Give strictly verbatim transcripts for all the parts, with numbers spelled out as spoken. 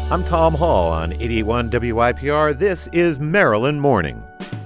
I'm Tom Hall on eighty-eight point one W Y P R. This is Maryland Morning.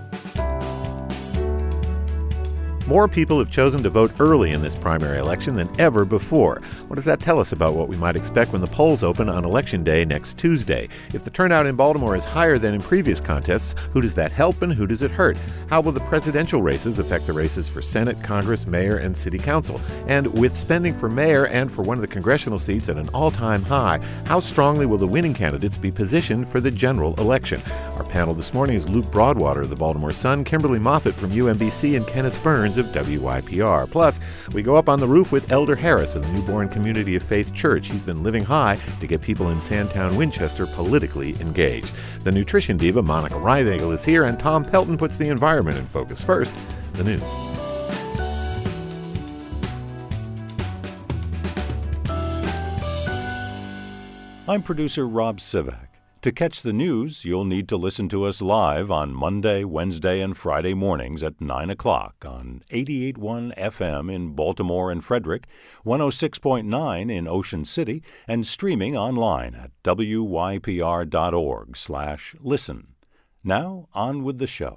More people have chosen to vote early in this primary election than ever before. What does that tell us about what we might expect when the polls open on Election Day next Tuesday? If the turnout in Baltimore is higher than in previous contests, who does that help and who does it hurt? How will the presidential races affect the races for Senate, Congress, mayor, and city council? And with spending for mayor and for one of the congressional seats at an all-time high, how strongly will the winning candidates be positioned for the general election? Our panel this morning is Luke Broadwater of the Baltimore Sun, Kimberly Moffitt from U M B C, and Kenneth Burns of W Y P R. Plus, we go up on the roof with Elder Harris of the Newborn Community of Faith Church. He's been living high to get people in Sandtown, Winchester politically engaged. The nutrition diva Monica Reinagle is here, and Tom Pelton puts the environment in focus. First, the news. I'm producer Rob Sivak. To catch the news, you'll need to listen to us live on Monday, Wednesday, and Friday mornings at nine o'clock on eighty-eight point one F M in Baltimore and Frederick, one oh six point nine in Ocean City, and streaming online at W Y P R dot org slash listen. Now, on with the show.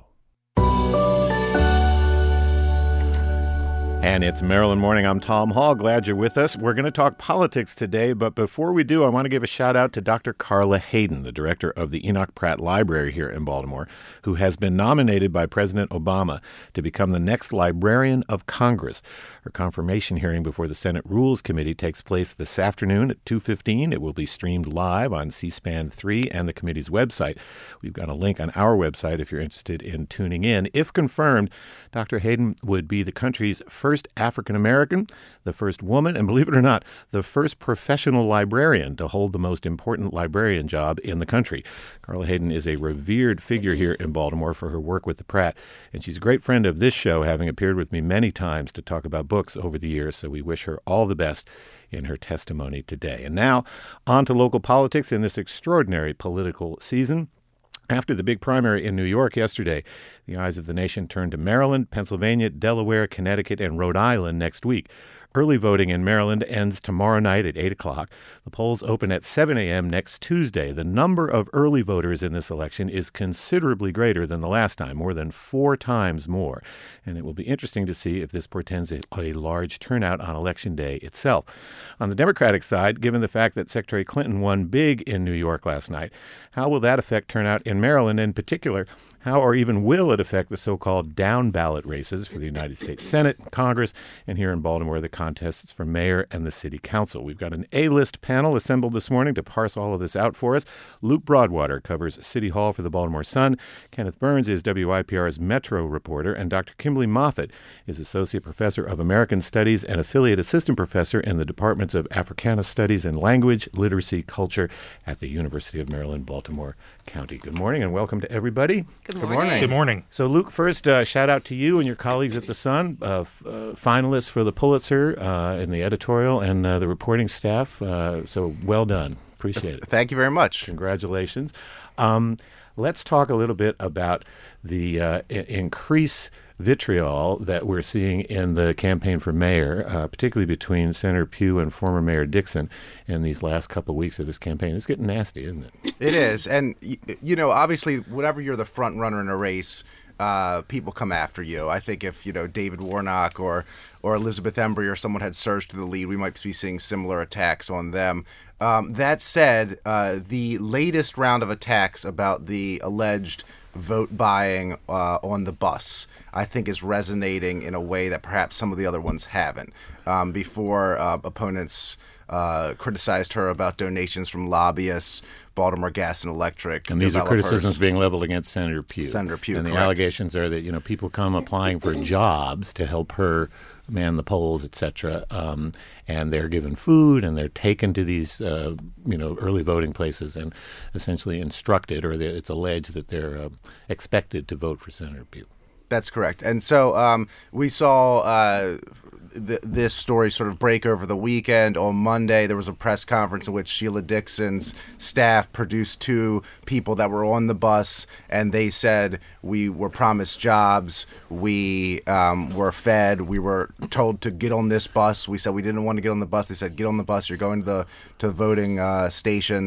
And it's Maryland Morning. I'm Tom Hall. Glad you're with us. We're going to talk politics today, but before we do, I want to give a shout out to Doctor Carla Hayden, the director of the Enoch Pratt Library here in Baltimore, who has been nominated by President Obama to become the next Librarian of Congress. Her confirmation hearing before the Senate Rules Committee takes place this afternoon at two fifteen. It will be streamed live on C-SPAN three and the committee's website. We've got a link on our website if you're interested in tuning in. If confirmed, Doctor Hayden would be the country's first African-American, the first woman, and believe it or not, the first professional librarian to hold the most important librarian job in the country. Carla Hayden is a revered figure here in Baltimore for her work with the Pratt, and she's a great friend of this show, having appeared with me many times to talk about books over the years, so we wish her all the best in her testimony today. And now, on to local politics in this extraordinary political season. After the big primary in New York yesterday, the eyes of the nation turned to Maryland, Pennsylvania, Delaware, Connecticut, and Rhode Island next week. Early voting in Maryland ends tomorrow night at eight o'clock. The polls open at seven a.m. next Tuesday. The number of early voters in this election is considerably greater than the last time, more than four times more. And it will be interesting to see if this portends a, a large turnout on Election Day itself. On the Democratic side, given the fact that Secretary Clinton won big in New York last night, how will that affect turnout in Maryland in particular? How or even will it affect the so-called down-ballot races for the United States Senate, Congress, and here in Baltimore, the contests for mayor and the city council? We've got an A-list panel assembled this morning to parse all of this out for us. Luke Broadwater covers City Hall for the Baltimore Sun. Kenneth Burns is W Y P R's Metro reporter, and Doctor Kimberly Moffitt is Associate Professor of American Studies and Affiliate Assistant Professor in the Departments of Africana Studies and Language, Literacy, Culture at the University of Maryland, Baltimore County. Good morning and welcome to everybody. Good Good morning. Good morning. So, Luke, first, uh, shout out to you and your colleagues at The Sun, uh, f- uh, finalists for the Pulitzer uh, in the editorial and uh, the reporting staff. Uh, so, well done. Appreciate it. Thank you very much. Congratulations. Um, let's talk a little bit about the uh, I- increase vitriol that we're seeing in the campaign for mayor, uh, particularly between Senator Pugh and former Mayor Dixon in these last couple of weeks of this campaign. It's getting nasty, isn't it? It is. And, you know, obviously, whenever you're the front runner in a race, uh, people come after you. I think if, you know, David Warnock or, or Elizabeth Embry or someone had surged to the lead, we might be seeing similar attacks on them. Um, that said, uh, the latest round of attacks about the alleged vote buying uh, on the bus, I think, is resonating in a way that perhaps some of the other ones haven't. Um, before, uh, opponents uh, criticized her about donations from lobbyists, Baltimore Gas and Electric. And these are criticisms being leveled against Senator Pugh. Senator Pugh, And the correct. allegations are that, you know, people come applying for jobs to help her man the polls, et cetera, um, and they're given food and they're taken to these, uh, you know, early voting places and essentially instructed, or it's alleged that they're uh, expected to vote for Senator Pugh. That's correct. And so um, we saw uh, th- this story sort of break over the weekend. On Monday, there was a press conference in which Sheila Dixon's staff produced two people that were on the bus, and they said, we were promised jobs, we um, were fed, we were told to get on this bus. We said we didn't want to get on the bus. They said, get on the bus, you're going to the to the voting uh, station.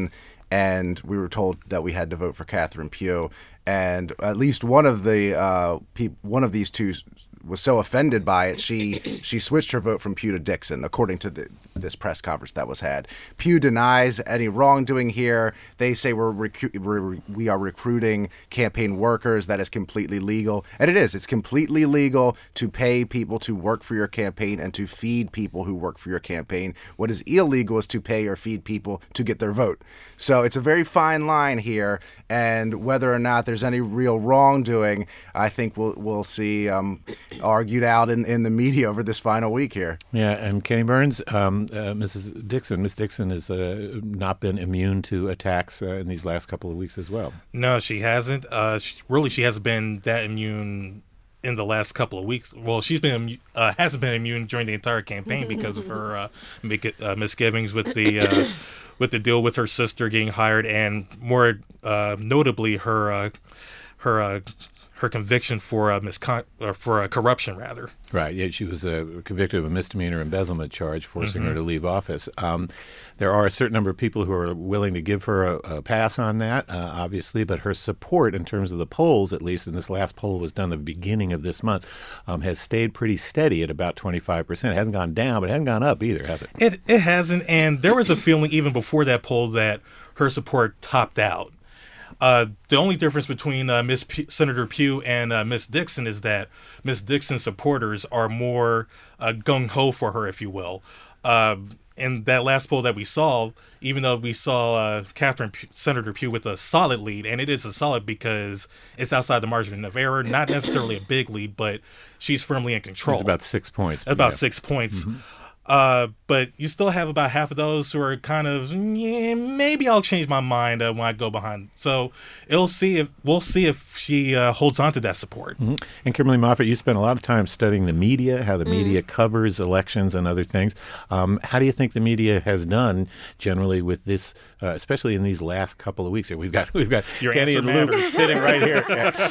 and we were told that we had to vote for Catherine Pugh. And at least one of the uh, pe- one of these two was so offended by it, she she switched her vote from Pugh to Dixon, according to the, this press conference that was had. Pugh denies any wrongdoing here. They say we're, recu- we're we are recruiting campaign workers. That is completely legal, and it is. It's completely legal to pay people to work for your campaign and to feed people who work for your campaign. What is illegal is to pay or feed people to get their vote. So it's a very fine line here, and whether or not there's any real wrongdoing, I think we'll we'll see um, argued out in, in the media over this final week here. Yeah, and Kenny Burns, um, uh, Missus Dixon, Miss Dixon has uh, not been immune to attacks uh, in these last couple of weeks as well. No, she hasn't. Uh, she, really, she hasn't been that immune in the last couple of weeks. Well, she's been uh, hasn't been immune during the entire campaign because of her uh, uh, misgivings with the uh, with the deal with her sister getting hired, and more uh, notably her uh, her uh, her conviction for uh, miscon- or for uh, corruption, rather. Right. Yeah, she was uh, convicted of a misdemeanor embezzlement charge, forcing Mm-hmm. her to leave office. Um, there are a certain number of people who are willing to give her a, a pass on that, uh, obviously, but her support in terms of the polls, at least, and this last poll was done the beginning of this month, um, has stayed pretty steady at about twenty-five percent. It hasn't gone down, but it hasn't gone up either, has it? It it hasn't, and there was a feeling even before that poll that her support topped out. Uh, the only difference between uh, Miss P- Senator Pugh and uh, Miss Dixon is that Miss Dixon's supporters are more uh, gung-ho for her, if you will. Uh, in that last poll that we saw, even though we saw uh, Catherine P- Senator Pugh with a solid lead, and it is a solid because it's outside the margin of error, not necessarily a big lead, but she's firmly in control. It's about six points. About yeah. six points. Mm-hmm. Uh, but you still have about half of those who are kind of, yeah, maybe I'll change my mind uh, when I go behind. So it'll see if we'll see if she uh, holds on to that support. Mm-hmm. And Kimberly Moffitt, you spent a lot of time studying the media, how the mm. media covers elections and other things. Um, how do you think the media has done generally with this, uh, especially in these last couple of weeks? Here, we've got we've got your Kenny and Luke sitting right here.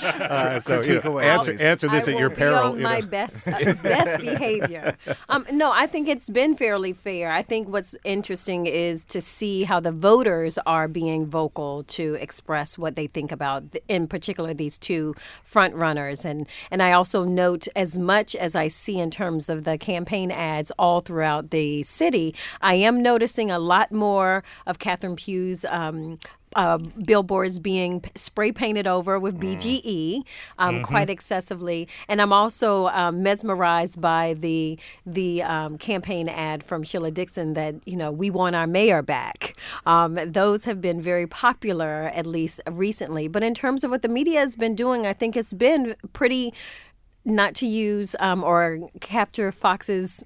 uh, so you know, answer answer this I at your will peril. Be on you my know. best uh, best behavior. Um, no, I think it's been fairly fair. I think what's interesting is to see how the voters are being vocal to express what they think about, in particular, these two front runners. And, and I also note, as much as I see in terms of the campaign ads all throughout the city, I am noticing a lot more of Catherine Pugh's um, Uh, billboards being p- spray painted over with B G E um, mm-hmm. quite excessively, and I'm also um, mesmerized by the the um, campaign ad from Sheila Dixon that, you know, we want our mayor back. Um, those have been very popular, at least recently. But in terms of what the media has been doing, I think it's been pretty. Not to use um, or capture Fox's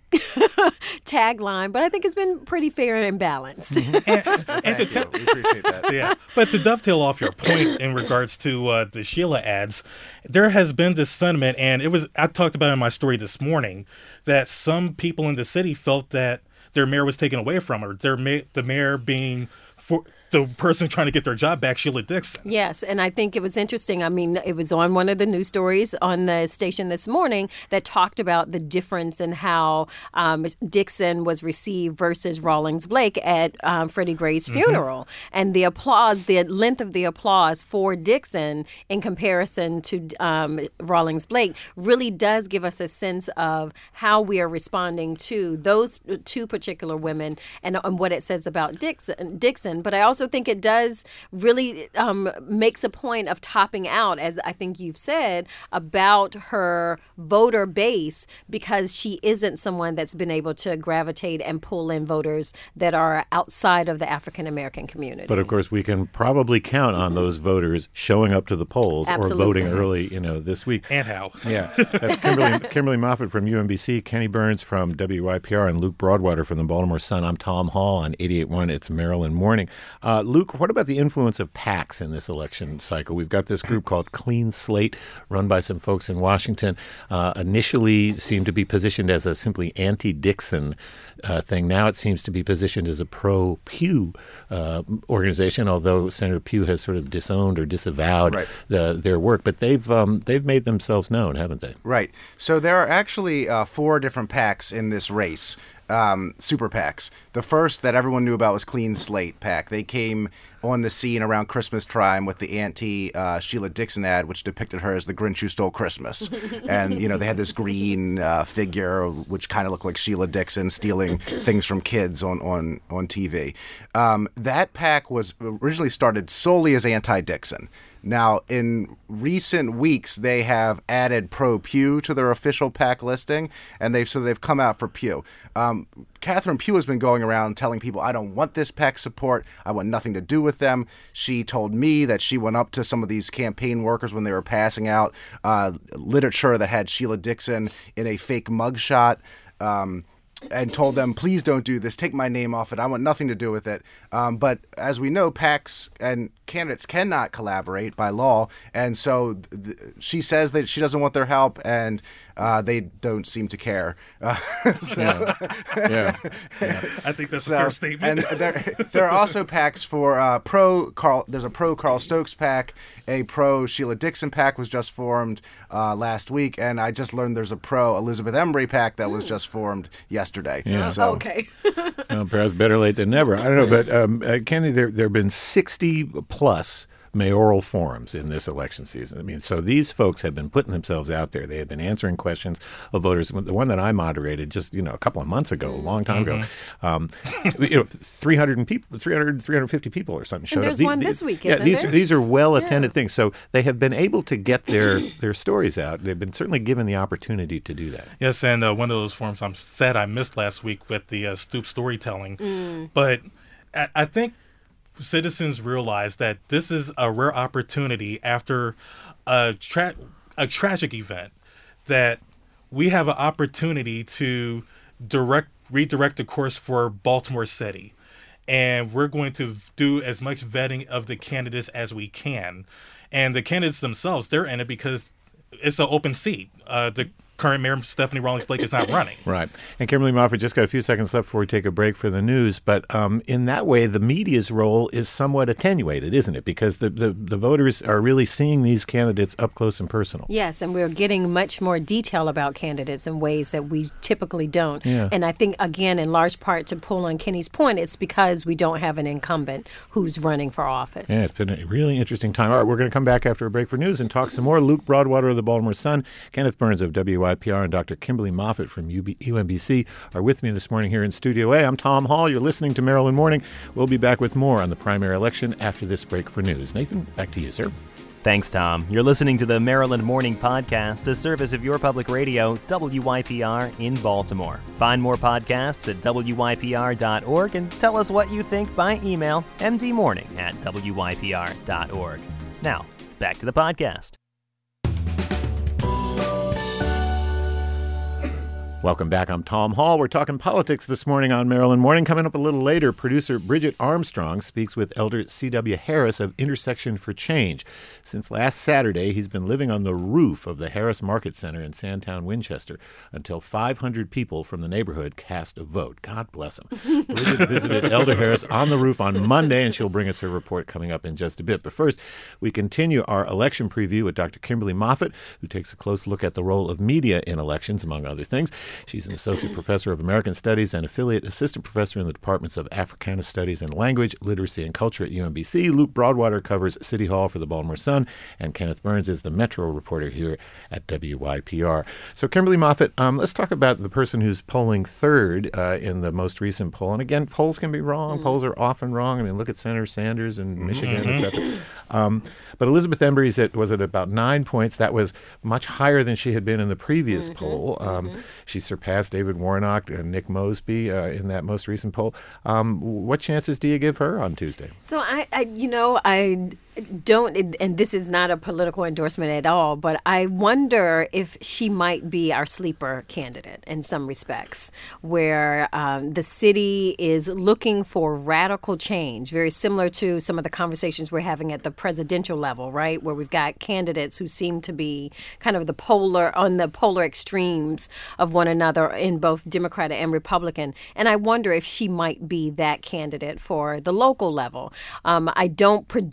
tagline, but I think it's been pretty fair and balanced. and, and to te- we appreciate that. Yeah, but to dovetail off your point in regards to uh, the Sheila ads, there has been this sentiment, and it was I talked about it in my story this morning, that some people in the city felt that their mayor was taken away from her. Their ma- the mayor being for. The person trying to get their job back, Sheila Dixon. Yes, and I think it was interesting. I mean, it was on one of the news stories on the station this morning that talked about the difference in how um, Dixon was received versus Rawlings Blake at um, Freddie Gray's funeral. Mm-hmm. And the applause, the length of the applause for Dixon in comparison to um, Rawlings Blake really does give us a sense of how we are responding to those two particular women and, and what it says about Dixon. Dixon. But I also think it does really um, makes a point of topping out, as I think you've said, about her voter base, because she isn't someone that's been able to gravitate and pull in voters that are outside of the African American community. But of course, we can probably count on those voters showing up to the polls Absolutely. or voting early, you know, this week. And how? Yeah, that's Kimberly, Kimberly Moffitt from U M B C, Kenny Burns from W Y P R, and Luke Broadwater from the Baltimore Sun. I'm Tom Hall on eighty-eight point one. It's Maryland Morning. Uh, Luke, what about the influence of PACs in this election cycle? We've got this group called Clean Slate, run by some folks in Washington. Uh, initially seemed to be positioned as a simply anti-Dixon uh, thing. Now it seems to be positioned as a pro-Pugh uh, organization, although Senator Pugh has sort of disowned or disavowed Right. the, their work. But they've um, they've made themselves known, haven't they? Right. So there are actually uh, four different PACs in this race. um, super PACs. The first that everyone knew about was Clean Slate PAC. They came on the scene around Christmas time with the anti uh, Sheila Dixon ad, which depicted her as the Grinch who stole Christmas. And, you know, they had this green uh, figure, which kind of looked like Sheila Dixon stealing things from kids on, on, on T V. Um, that PAC was originally started solely as anti-Dixon. Now, in recent weeks, they have added pro-Pugh to their official PAC listing, and they've so they've come out for Pugh. Um, Catherine Pugh has been going around telling people, I don't want this PAC support. I want nothing to do with them. She told me that she went up to some of these campaign workers when they were passing out uh, literature that had Sheila Dixon in a fake mugshot. Um, and told them, please don't do this. Take my name off it. I want nothing to do with it. Um, but as we know, PACs and candidates cannot collaborate by law. And so th- she says that she doesn't want their help, and uh, they don't seem to care. Uh, so, yeah. Yeah. Yeah. I think that's so, a fair statement. And there, there are also PACs for uh, pro Carl. There's a pro Carl Stokes PAC. A pro Sheila Dixon PAC was just formed uh, last week, and I just learned there's a pro Elizabeth Embry PAC that was just formed yesterday. Yeah. So, Okay. Well, perhaps better late than never. I don't know, but um, uh, Kenny, there there have been sixty plus mayoral forums in this election season. I mean, so these folks have been putting themselves out there. They have been answering questions of voters. The one that I moderated just, you know, a couple of months ago, a long time Mm-hmm. ago, um, you know, three hundred people, three hundred, three hundred fifty people or something showed there's up. These- one these- this week, yeah, isn't these there? Are, these are well-attended things. So they have been able to get their, their stories out. They've been certainly given the opportunity to do that. Yes, and uh, one of those forums I'm sad I missed last week with the uh, Stoop storytelling. Mm. But I, I think citizens realize that this is a rare opportunity after a, tra- a tragic event that we have an opportunity to direct redirect the course for Baltimore City. And we're going to do as much vetting of the candidates as we can. And the candidates themselves, they're in it because it's an open seat. Uh, the current mayor, Stephanie Rawlings Blake, is not running. Right. And Kimberly Moffitt, just got a few seconds left before we take a break for the news. But um, in that way, the media's role is somewhat attenuated, isn't it? Because the, the, the voters are really seeing these candidates up close and personal. Yes, and we're getting much more detail about candidates in ways that we typically don't. Yeah. And I think, again, in large part to pull on Kenny's point, it's because we don't have an incumbent who's running for office. Yeah, it's been a really interesting time. All right, we're going to come back after a break for news and talk some more. Luke Broadwater of the Baltimore Sun, Kenneth Burns of W Y P R, and Doctor Kimberly Moffitt from U M B C are with me this morning here in Studio A. I'm Tom Hall. You're listening to Maryland Morning. We'll be back with more on the primary election after this break for news. Nathan, back to you, sir. Thanks, Tom. You're listening to the Maryland Morning Podcast, a service of your public radio, W Y P R in Baltimore. Find more podcasts at W Y P R dot org and tell us what you think by email, m d morning at W Y P R dot org. Now, back to the podcast. Welcome back. I'm Tom Hall. We're talking politics this morning on Maryland Morning. Coming up a little later, producer Bridget Armstrong speaks with Elder C W Harris of Intersection for Change. Since last Saturday, he's been living on the roof of the Harris Market Center in Sandtown, Winchester, until five hundred people from the neighborhood cast a vote. God bless him. Bridget visited Elder Harris on the roof on Monday, and she'll bring us her report coming up in just a bit. But first, we continue our election preview with Doctor Kimberly Moffitt, who takes a close look at the role of media in elections, among other things. She's an associate professor of American Studies and affiliate assistant professor in the departments of Africana Studies and Language, Literacy, and Culture at U M B C. Luke Broadwater covers City Hall for the Baltimore Sun, and Kenneth Burns is the Metro reporter here at W Y P R. So, Kimberly Moffitt, um, let's talk about the person who's polling third uh, in the most recent poll. And again, polls can be wrong. Mm. Polls are often wrong. I mean, look at Senator Sanders in mm-hmm. Michigan, et cetera. Um, but Elizabeth Embry's at, was at about nine points. That was much higher than she had been in the previous mm-hmm. poll. Um, mm-hmm. She surpassed David Warnock and Nick Mosby uh, in that most recent poll. Um, what chances do you give her on Tuesday? So I, I you know, I don't, and this is not a political endorsement at all, but I wonder if she might be our sleeper candidate in some respects, where um, the city is looking for radical change, very similar to some of the conversations we're having at the presidential level, right, where we've got candidates who seem to be kind of the polar, on the polar extremes of one another in both Democrat and Republican. And I wonder if she might be that candidate for the local level. Um, I don't predict that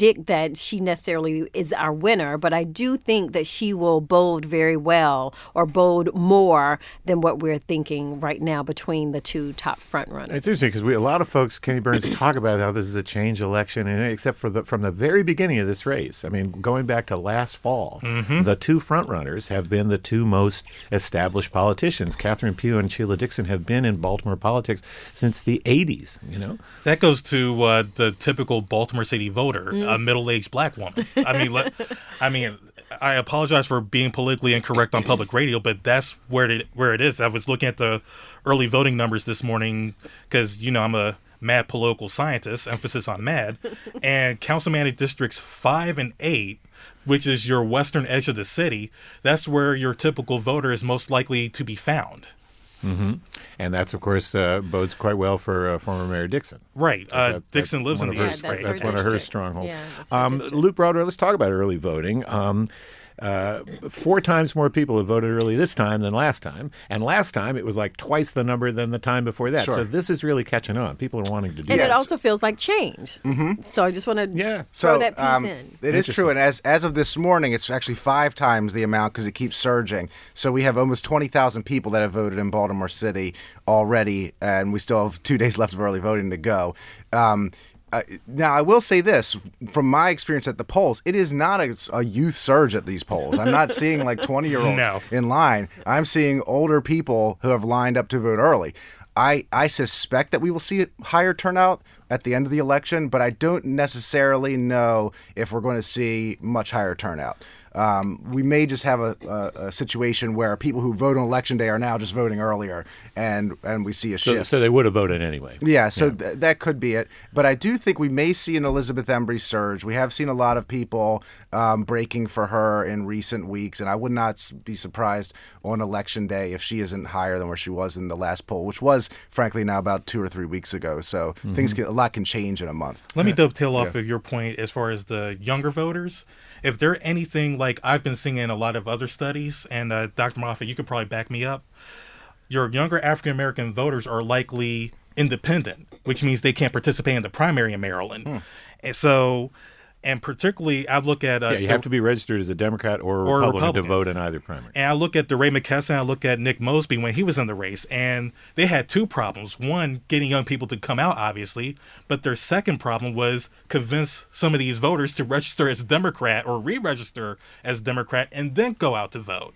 that she necessarily is our winner, but I do think that she will bold very well or bold more than what we're thinking right now between the two top front runners. It's interesting because we a lot of folks, Kenny Burns, talk about how this is a change election, and except for the from the very beginning of this race. I mean, going back to last fall, mm-hmm. the two front runners have been the two most established politicians. Catherine Pugh and Sheila Dixon have been in Baltimore politics since the eighties. You know, that goes to uh, the typical Baltimore City voter, mm. a middle-aged black woman. I mean, let, I mean. I apologize for being politically incorrect on public radio, but that's where it where it is. I was looking at the early voting numbers this morning because, you know, I'm a mad political scientist, emphasis on mad, and councilmanic districts five and eight, which is your western edge of the city, that's where your typical voter is most likely to be found. Mm-hmm. And that's, of course, uh, bodes quite well for uh, former Mayor Dixon. Right. Uh, that, Dixon lives in the her, East. Yeah, that's That's her one of her district. strongholds. Yeah, that's um, her Luke Broadwater, let's talk about early voting. Um, uh, four times more people have voted early this time than last time. And last time, it was like twice the number than the time before that. Sure. So this is really catching on. People are wanting to do And this. it also feels like change. Mm-hmm. So I just want to Yeah. throw So that piece um, in. it is true, and as as of this morning, it's actually five times the amount because it keeps surging. So we have almost twenty thousand people that have voted in Baltimore City already, and we still have two days left of early voting to go. Um, Uh, now, I will say this, from my experience at the polls, it is not a, a youth surge at these polls. I'm not seeing like twenty-year-olds No. in line. I'm seeing older people who have lined up to vote early. I, I suspect that we will see a higher turnout at the end of the election, but I don't necessarily know if we're going to see much higher turnout. Um, we may just have a, a, a situation where people who vote on election day are now just voting earlier, and and we see a so, shift. so they would have voted anyway. Yeah, so Th- that could be it. But I do think we may see an Elizabeth Embry surge. We have seen a lot of people um, breaking for her in recent weeks, and I would not s- be surprised on election day if she isn't higher than where she was in the last poll, which was, frankly, now about two or three weeks ago. So Mm-hmm. things can, a lot can change in a month. Let me dovetail off of your point as far as the younger voters. If they're anything like I've been seeing in a lot of other studies, and uh, Doctor Moffitt, you could probably back me up, your younger African-American voters are likely independent, which means they can't participate in the primary in Maryland. Hmm. And so, and particularly, I look at... Uh, Yeah, you have to be registered as a Democrat or a Or a Republican, Republican. to vote in either primary. And I look at DeRay McKesson, I look at Nick Mosby when he was in the race, and they had two problems. One, getting young people to come out, obviously, but their second problem was convince some of these voters to register as Democrat or re-register as Democrat and then go out to vote.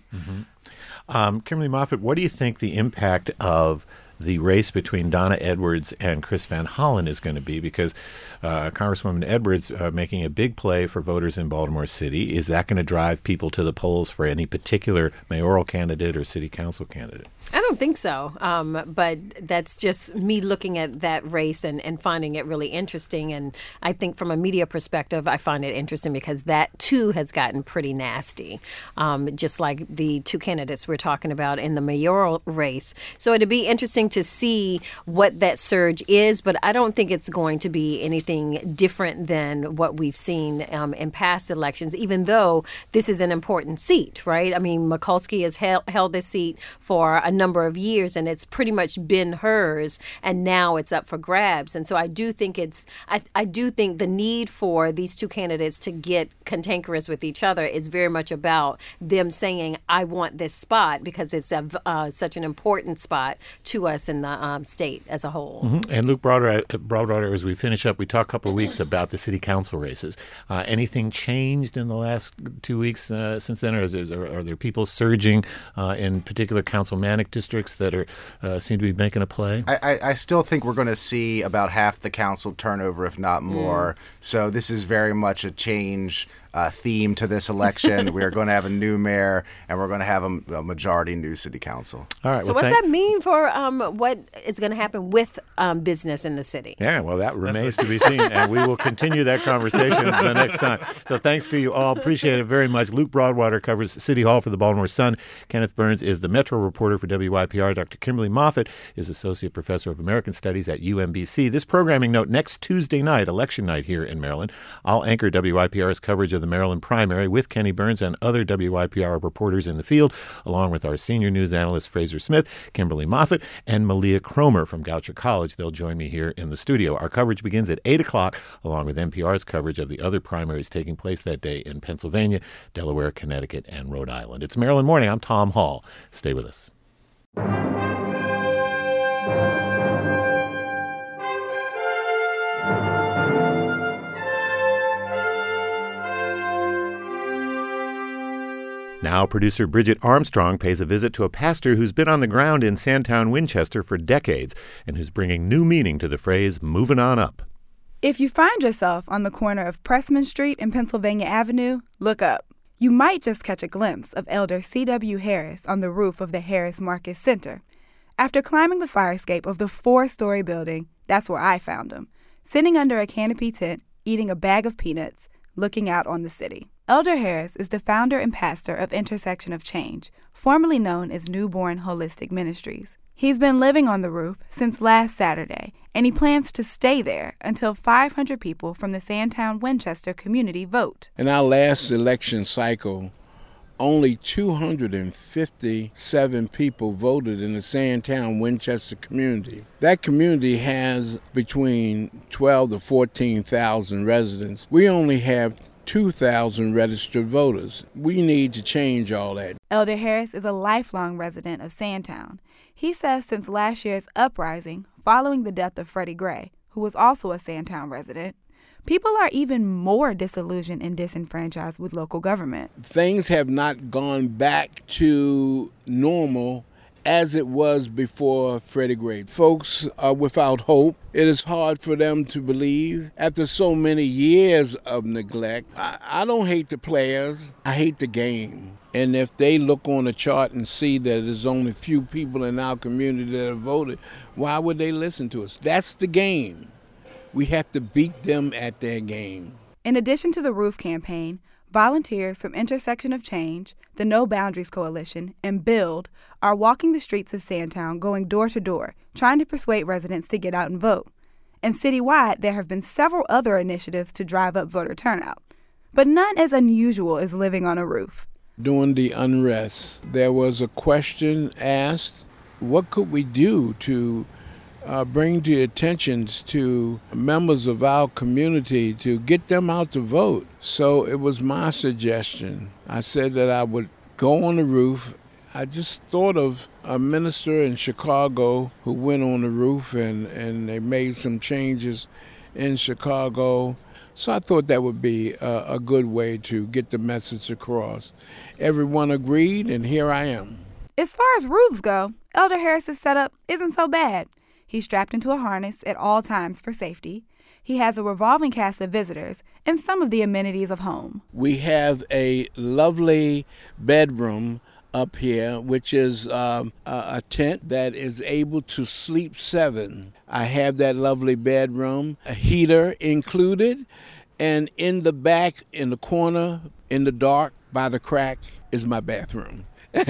Um, Kimberly Moffitt, what do you think the impact of the race between Donna Edwards and Chris Van Hollen is going to be? Because uh, Congresswoman Edwards uh, making a big play for voters in Baltimore City. Is that going to drive people to the polls for any particular mayoral candidate or city council candidate? I don't think so. Um, but that's just me looking at that race and, and finding it really interesting. And I think from a media perspective, I find it interesting because that too has gotten pretty nasty, um, just like the two candidates we're talking about in the mayoral race. So it'd be interesting to see what that surge is, but I don't think it's going to be anything different than what we've seen um, in past elections, even though this is an important seat, right? I mean, Mikulski has held, held this seat for a number of years, and it's pretty much been hers, and now it's up for grabs. And so I do think it's, I, I do think the need for these two candidates to get cantankerous with each other is very much about them saying, I want this spot because it's a, uh, such an important spot to us in the um, state as a whole. Mm-hmm. And Luke Broadwater, Broadwater, as we finish up, we talk a couple of weeks about the city council races. Uh, anything changed in the last two weeks uh, since then, or is there, are there people surging uh, in particular councilmanic districts that are uh, seem to be making a play? I, I, I still think we're going to see about half the council turnover, if not more. Mm. So this is very much a change uh, theme to this election. We are going to have a new mayor, and we're going to have a, a majority new city council. All right. So well, what's thanks. that mean for um, what is going to happen with um, business in the city? Yeah, well, that remains to be seen, and we will continue that conversation the next time. So thanks to you all. Appreciate it very much. Luke Broadwater covers City Hall for the Baltimore Sun. Kenneth Burns is the Metro reporter for W Y P R. Doctor Kimberly Moffitt is Associate Professor of American Studies at U M B C. This programming note, next Tuesday night, election night here in Maryland, I'll anchor W Y P R's coverage of the the Maryland primary with Kenny Burns and other W Y P R reporters in the field, along with our senior news analyst Fraser Smith, Kimberly Moffitt, and Malia Cromer from Goucher College. They'll join me here in the studio. Our coverage begins at eight o'clock, along with N P R's coverage of the other primaries taking place that day in Pennsylvania, Delaware, Connecticut, and Rhode Island. It's Maryland Morning. I'm Tom Hall. Stay with us. Now, producer Bridget Armstrong pays a visit to a pastor who's been on the ground in Sandtown, Winchester for decades and who's bringing new meaning to the phrase, moving on up. If you find yourself on the corner of Pressman Street and Pennsylvania Avenue, look up. You might just catch a glimpse of Elder C W Harris on the roof of the Harris Marcus Center. After climbing the fire escape of the four-story building, that's where I found him, sitting under a canopy tent, eating a bag of peanuts, looking out on the city. Elder Harris is the founder and pastor of Intersection of Change, formerly known as Newborn Holistic Ministries. He's been living on the roof since last Saturday, and he plans to stay there until five hundred people from the Sandtown Winchester community vote. In our last election cycle, only two hundred fifty-seven people voted in the Sandtown Winchester community. That community has between twelve to fourteen thousand residents. We only have two thousand registered voters. We need to change all that. Elder Harris is a lifelong resident of Sandtown. He says since last year's uprising, following the death of Freddie Gray, who was also a Sandtown resident, people are even more disillusioned and disenfranchised with local government. Things have not gone back to normal as it was before Freddie Gray. Folks are without hope. It is hard for them to believe. After so many years of neglect, I, I don't hate the players, I hate the game. And if they look on the chart and see that there's only few people in our community that have voted, why would they listen to us? That's the game. We have to beat them at their game. In addition to the roof campaign, volunteers from Intersection of Change, the No Boundaries Coalition, and BUILD are walking the streets of Sandtown, going door to door, trying to persuade residents to get out and vote. And citywide, there have been several other initiatives to drive up voter turnout. But none as unusual as living on a roof. During the unrest, there was a question asked, what could we do to uh, bring to attentions to members of our community to get them out to vote? So it was my suggestion. I said that I would go on the roof. I just thought of a minister in Chicago who went on the roof and, and they made some changes in Chicago. So I thought that would be a, a good way to get the message across. Everyone agreed, and here I am. As far as roofs go, Elder Harris's setup isn't so bad. He's strapped into a harness at all times for safety. He has a revolving cast of visitors and some of the amenities of home. We have a lovely bedroom up here, which is um, a, a tent that is able to sleep seven. I have that lovely bedroom, a heater included, and in the back, in the corner, in the dark, by the crack, is my bathroom.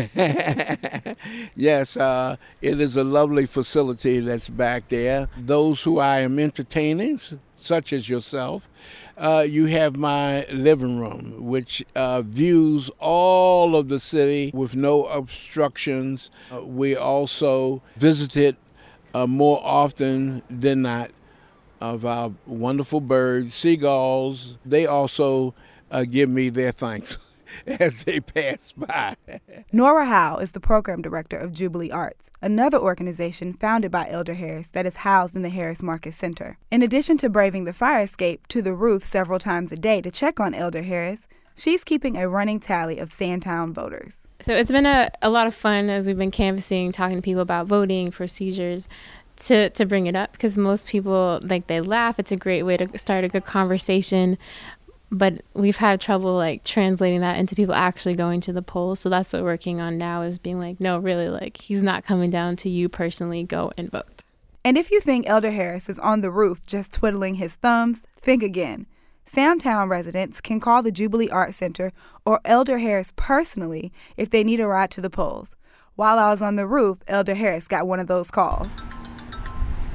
Yes, uh, it is a lovely facility that's back there. Those who I am entertaining, such as yourself, uh, you have my living room, which uh, views all of the city with no obstructions. Uh, we also visited uh, more often than not of our wonderful birds, seagulls. They also uh, give me their thanks as they pass by. Nora Howe is the program director of Jubilee Arts, another organization founded by Elder Harris that is housed in the Harris Marcus Center. In addition to braving the fire escape to the roof several times a day to check on Elder Harris, she's keeping a running tally of Sandtown voters. So it's been a, a lot of fun as we've been canvassing, talking to people about voting procedures, to, to bring it up, because most people, like, they laugh. It's a great way to start a good conversation. But we've had trouble, like, translating that into people actually going to the polls. So that's what we're working on now, is being like, no, really, like, he's not coming down to you personally. Go and vote. And if you think Elder Harris is on the roof just twiddling his thumbs, think again. Sandtown residents can call the Jubilee Arts Center or Elder Harris personally if they need a ride to the polls. While I was on the roof, Elder Harris got one of those calls.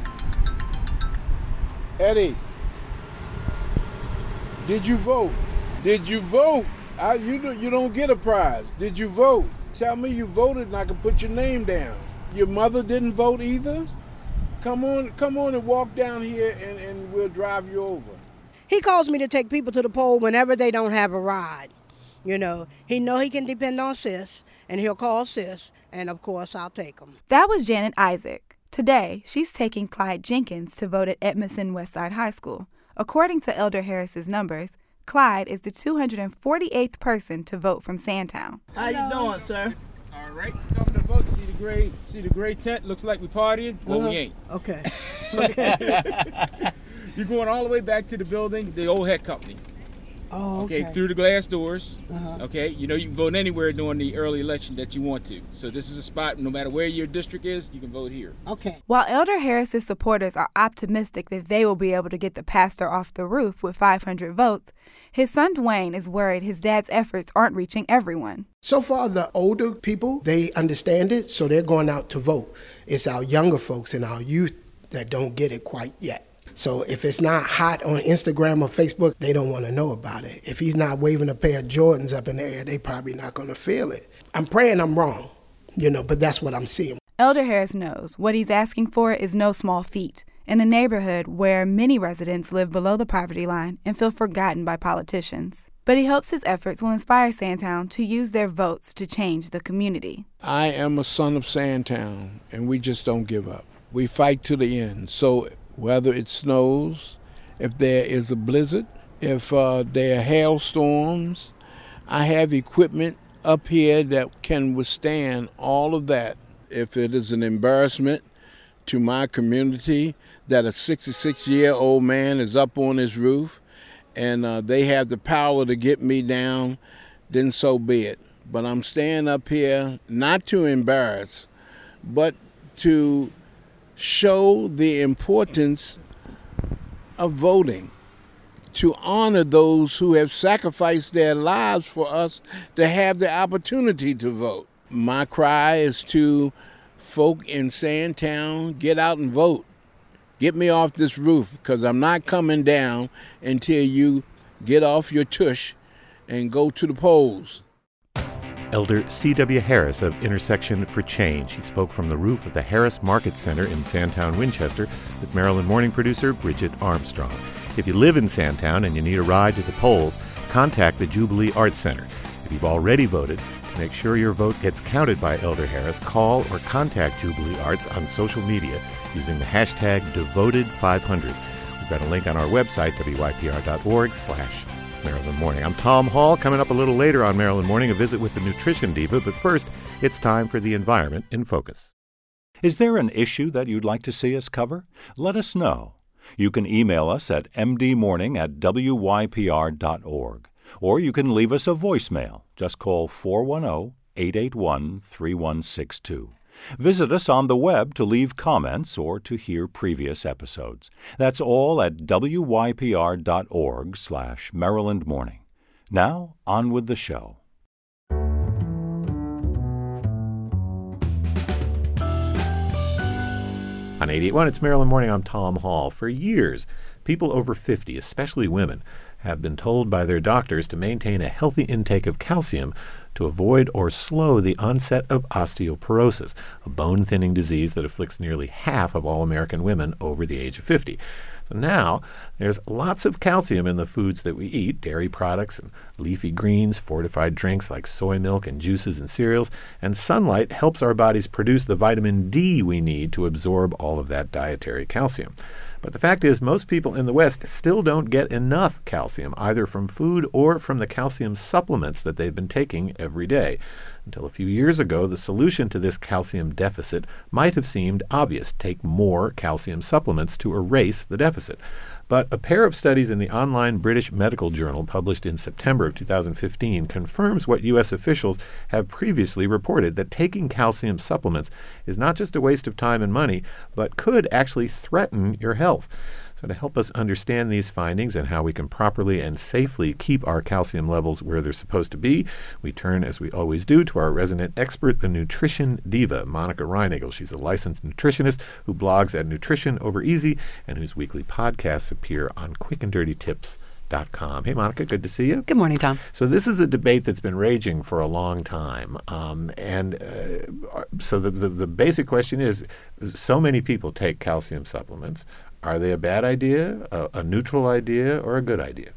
Eddie, did you vote? Did you vote? I, you, do, you don't get a prize. Did you vote? Tell me you voted and I can put your name down. Your mother didn't vote either? Come on, come on and walk down here and, and we'll drive you over. He calls me to take people to the poll whenever they don't have a ride. You know, he know he can depend on Sis, and he'll call Sis, and of course I'll take him. That was Janet Isaac. Today, she's taking Clyde Jenkins to vote at Edmondson Westside High School. According to Elder Harris's numbers, Clyde is the two hundred forty-eighth person to vote from Sandtown. How you doing, sir? All right, coming to vote. See the gray, see the gray tent. Looks like we partying. Well, uh-huh. we ain't. Okay. You're going all the way back to the building, the old head company. Oh, okay. Okay, through the glass doors. Uh-huh. Okay, you know you can vote anywhere during the early election that you want to. So this is a spot, no matter where your district is, you can vote here. Okay. While Elder Harris's supporters are optimistic that they will be able to get the pastor off the roof with five hundred votes, his son Dwayne is worried his dad's efforts aren't reaching everyone. So far, the older people, they understand it, so they're going out to vote. It's our younger folks and our youth that don't get it quite yet. So if it's not hot on Instagram or Facebook, they don't want to know about it. If he's not waving a pair of Jordans up in the air, they probably not going to feel it. I'm praying I'm wrong, you know, but that's what I'm seeing. Elder Harris knows what he's asking for is no small feat in a neighborhood where many residents live below the poverty line and feel forgotten by politicians. But he hopes his efforts will inspire Sandtown to use their votes to change the community. I am a son of Sandtown, and we just don't give up. We fight to the end. So whether it snows, if there is a blizzard, if uh, there are hailstorms, I have equipment up here that can withstand all of that. If it is an embarrassment to my community that a sixty-six-year-old man is up on his roof and uh, they have the power to get me down, then so be it. But I'm staying up here not to embarrass, but to show the importance of voting, to honor those who have sacrificed their lives for us to have the opportunity to vote. My cry is to folk in Sandtown, get out and vote. Get me off this roof, because I'm not coming down until you get off your tush and go to the polls. Elder C W. Harris of Intersection for Change. He spoke from the roof of the Harris Market Center in Sandtown, Winchester, with Maryland Morning producer Bridget Armstrong. If you live in Sandtown and you need a ride to the polls, contact the Jubilee Arts Center. If you've already voted, to make sure your vote gets counted by Elder Harris, call or contact Jubilee Arts on social media using the hashtag devoted five hundred. We've got a link on our website, W Y P R dot org slash Maryland Morning. I'm Tom Hall. Coming up a little later on Maryland Morning, a visit with the Nutrition Diva. But first, it's time for the Environment in Focus. Is there an issue that you'd like to see us cover? Let us know. You can email us at m d morning at w y p r dot org. Or you can leave us a voicemail. Just call four one zero, eight eight one, three one six two. Visit us on the web to leave comments or to hear previous episodes. That's all at w y p r dot org slash Maryland Morning. Now, on with the show. On eighty-eight point one, it's Maryland Morning. I'm Tom Hall. For years, people over fifty, especially women, have been told by their doctors to maintain a healthy intake of calcium to avoid or slow the onset of osteoporosis, a bone-thinning disease that afflicts nearly half of all American women over the age of fifty. So now, there's lots of calcium in the foods that we eat, dairy products and leafy greens, fortified drinks like soy milk and juices and cereals, and sunlight helps our bodies produce the vitamin D we need to absorb all of that dietary calcium. But the fact is, most people in the West still don't get enough calcium, either from food or from the calcium supplements that they've been taking every day. Until a few years ago, the solution to this calcium deficit might have seemed obvious: take more calcium supplements to erase the deficit. But a pair of studies in the online British Medical Journal published in September of two thousand fifteen confirms what U S officials have previously reported, that taking calcium supplements is not just a waste of time and money, but could actually threaten your health. So to help us understand these findings and how we can properly and safely keep our calcium levels where they're supposed to be, we turn, as we always do, to our resident expert, the Nutrition Diva, Monica Reinigle. She's a licensed nutritionist who blogs at Nutrition Over Easy and whose weekly podcasts appear on quick and dirty tips dot com. Hey, Monica, good to see you. Good morning, Tom. So this is a debate that's been raging for a long time. Um, and uh, so the, the, the basic question is, so many people take calcium supplements. Are they a bad idea, a, a neutral idea, or a good idea?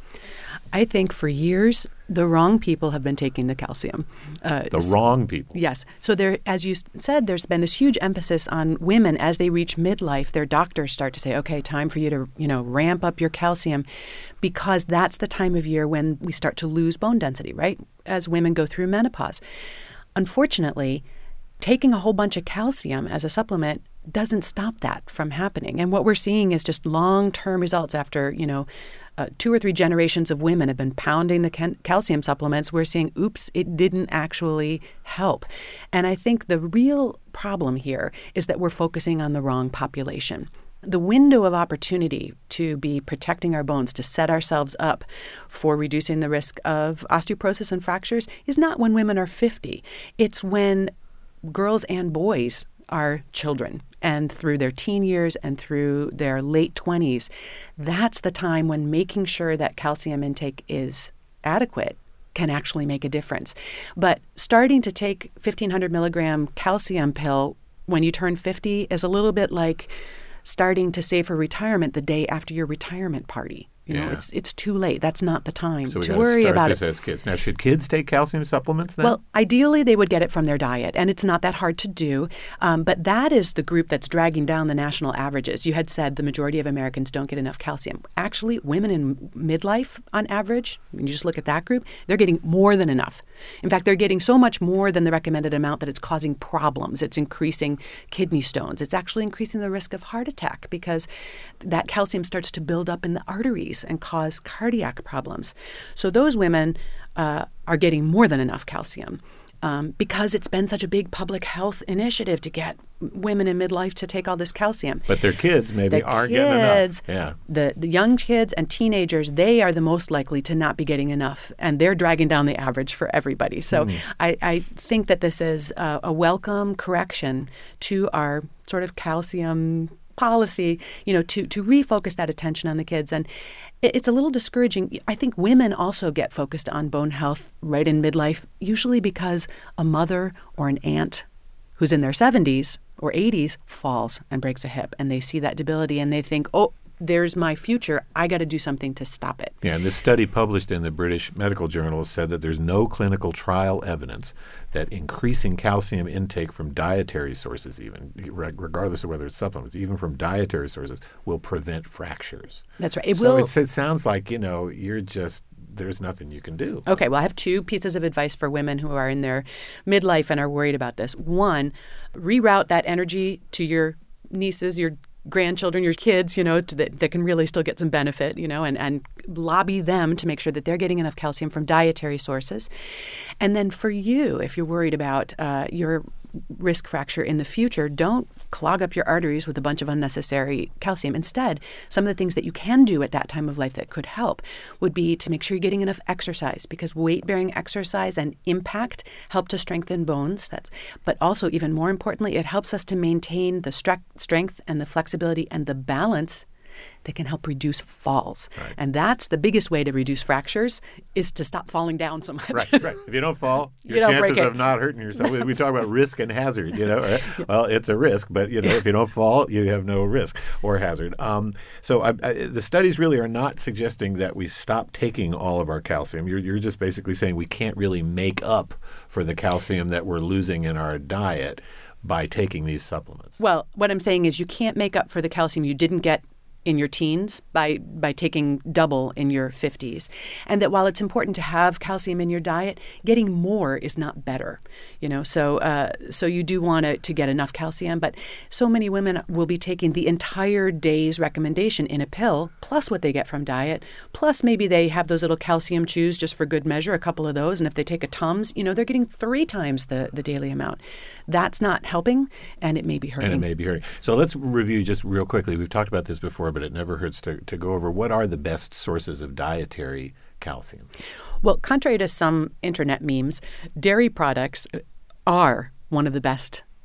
I think for years, the wrong people have been taking the calcium. Uh, the wrong people. Yes. So there, as you said, there's been this huge emphasis on women as they reach midlife. Their doctors start to say, okay, time for you to, you know, ramp up your calcium, because that's the time of year when we start to lose bone density, right? As women go through menopause. Unfortunately, taking a whole bunch of calcium as a supplement doesn't stop that from happening. And what we're seeing is just long-term results after, you know, Uh, two or three generations of women have been pounding the can- calcium supplements. We're seeing, oops, it didn't actually help. And I think the real problem here is that we're focusing on the wrong population. The window of opportunity to be protecting our bones, to set ourselves up for reducing the risk of osteoporosis and fractures, is not when women are fifty. It's when girls and boys are children, and through their teen years and through their late twenties. That's the time when making sure that calcium intake is adequate can actually make a difference. But starting to take fifteen hundred milligram calcium pill when you turn fifty is a little bit like starting to save for retirement the day after your retirement party. You know, yeah. it's it's too late. That's not the time so we to worry start about this it. As kids. Now, should kids take calcium supplements then? Well, ideally, they would get it from their diet, and it's not that hard to do. Um, but that is the group that's dragging down the national averages. You had said the majority of Americans don't get enough calcium. Actually, women in midlife, on average, when you just look at that group, they're getting more than enough. In fact, they're getting so much more than the recommended amount that it's causing problems. It's increasing kidney stones. It's actually increasing the risk of heart attack because that calcium starts to build up in the arteries and cause cardiac problems. So those women uh, are getting more than enough calcium um, because it's been such a big public health initiative to get women in midlife to take all this calcium. But their kids maybe the aren't kids, getting enough. Yeah. The, the young kids and teenagers, they are the most likely to not be getting enough, and they're dragging down the average for everybody. So mm. I, I think that this is a, a welcome correction to our sort of calcium policy, you know, to, to refocus that attention on the kids. And it's a little discouraging. I think women also get focused on bone health right in midlife, usually because a mother or an aunt who's in their seventies or eighties falls and breaks a hip, and they see that debility and they think, oh, there's my future. I got to do something to stop it. Yeah, and this study published in the British Medical Journal said that there's no clinical trial evidence that increasing calcium intake from dietary sources, even regardless of whether it's supplements, even from dietary sources, will prevent fractures. That's right. It so will. It's, it sounds like, you know, you're just, there's nothing you can do. Okay, well, I have two pieces of advice for women who are in their midlife and are worried about this. One, reroute that energy to your nieces, your grandchildren, your kids, you know, to, that, that can really still get some benefit, you know, and, and lobby them to make sure that they're getting enough calcium from dietary sources. And then for you, if you're worried about uh, your risk fracture in the future, don't clog up your arteries with a bunch of unnecessary calcium. Instead, some of the things that you can do at that time of life that could help would be to make sure you're getting enough exercise, because weight-bearing exercise and impact help to strengthen bones. That's, but also, even more importantly, it helps us to maintain the stre- strength and the flexibility and the balance that can help reduce falls. Right. And that's the biggest way to reduce fractures, is to stop falling down so much. Right, right. If you don't fall, your you don't chances break it. of not hurting yourself. We, we talk about risk and hazard, you know. Right? Well, it's a risk, but, you know, if you don't fall, you have no risk or hazard. Um, so I, I, the studies really are not suggesting that we stop taking all of our calcium. You're, you're just basically saying we can't really make up for the calcium that we're losing in our diet by taking these supplements. Well, what I'm saying is you can't make up for the calcium you didn't get in your teens by by taking double in your fifties. And that while it's important to have calcium in your diet, getting more is not better. You know, so uh, so you do want to, to get enough calcium, but so many women will be taking the entire day's recommendation in a pill, plus what they get from diet, plus maybe they have those little calcium chews just for good measure, a couple of those, and if they take a Tums, you know, they're getting three times the, the daily amount. That's not helping, and it may be hurting. And it may be hurting. So let's review just real quickly. We've talked about this before, but it never hurts to, to go over what are the best sources of dietary calcium. Well, contrary to some internet memes, dairy products are one of the best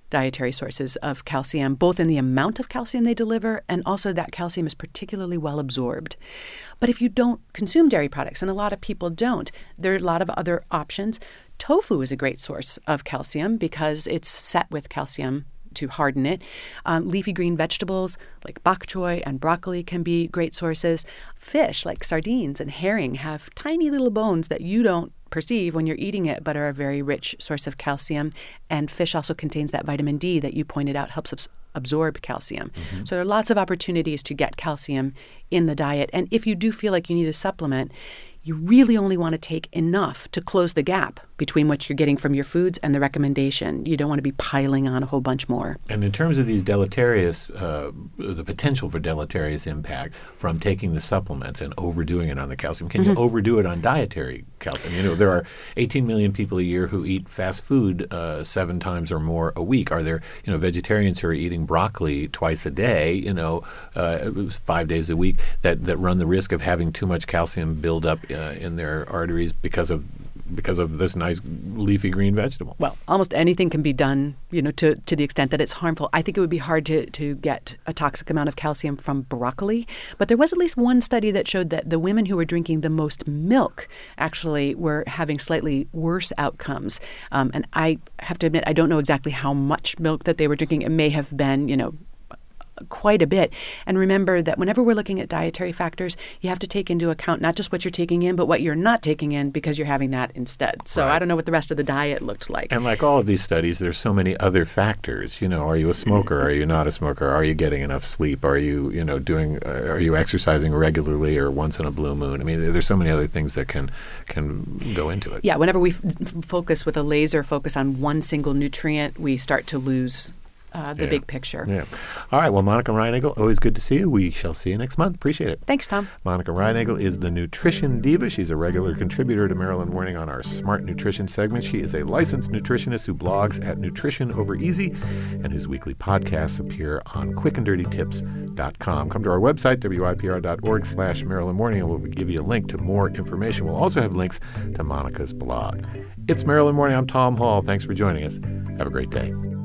dietary sources of calcium, both in the amount of calcium they deliver and also that calcium is particularly well absorbed. But if you don't consume dairy products, and a lot of people don't, there are a lot of other options. Tofu is a great source of calcium because it's set with calcium to harden it. Um, leafy green vegetables like bok choy and broccoli can be great sources. Fish like sardines and herring have tiny little bones that you don't perceive when you're eating it, but are a very rich source of calcium. And fish also contains that vitamin D that you pointed out helps abs- absorb calcium. Mm-hmm. So there are lots of opportunities to get calcium in the diet. And if you do feel like you need a supplement, you really only want to take enough to close the gap between what you're getting from your foods and the recommendation. You don't want to be piling on a whole bunch more. And in terms of these deleterious, uh, the potential for deleterious impact from taking the supplements and overdoing it on the calcium, can mm-hmm. you overdo it on dietary calcium? You know, there are eighteen million people a year who eat fast food uh, seven times or more a week. Are there, you know, vegetarians who are eating broccoli twice a day, you know, uh, it was five days a week, that, that run the risk of having too much calcium build up uh, in their arteries because of because of this nice leafy green vegetable? Well, almost anything can be done, you know, to, to the extent that it's harmful. I think it would be hard to, to get a toxic amount of calcium from broccoli, but there was at least one study that showed that the women who were drinking the most milk actually were having slightly worse outcomes. Um, and I have to admit, I don't know exactly how much milk that they were drinking. It may have been, you know, quite a bit. And remember that whenever we're looking at dietary factors, you have to take into account not just what you're taking in, but what you're not taking in because you're having that instead. So right. I don't know what the rest of the diet looked like. And like all of these studies, there's so many other factors. You know, are you a smoker? Are you not a smoker? Are you getting enough sleep? Are you, you know, doing, uh, are you exercising regularly or once in a blue moon? I mean, there's so many other things that can can go into it. Yeah, whenever we f- focus with a laser focus on one single nutrient, we start to lose Uh, the yeah. big picture. Yeah. All right. Well, Monica Reinagle, always good to see you. We shall see you next month. Appreciate it. Thanks, Tom. Monica Reinagle is the nutrition diva. She's a regular contributor to Maryland Morning on our Smart Nutrition segment. She is a licensed nutritionist who blogs at Nutrition Over Easy and whose weekly podcasts appear on quick and dirty tips dot com. Come to our website, W I P R dot org slash Maryland Morning, and we'll give you a link to more information. We'll also have links to Monica's blog. It's Maryland Morning. I'm Tom Hall. Thanks for joining us. Have a great day.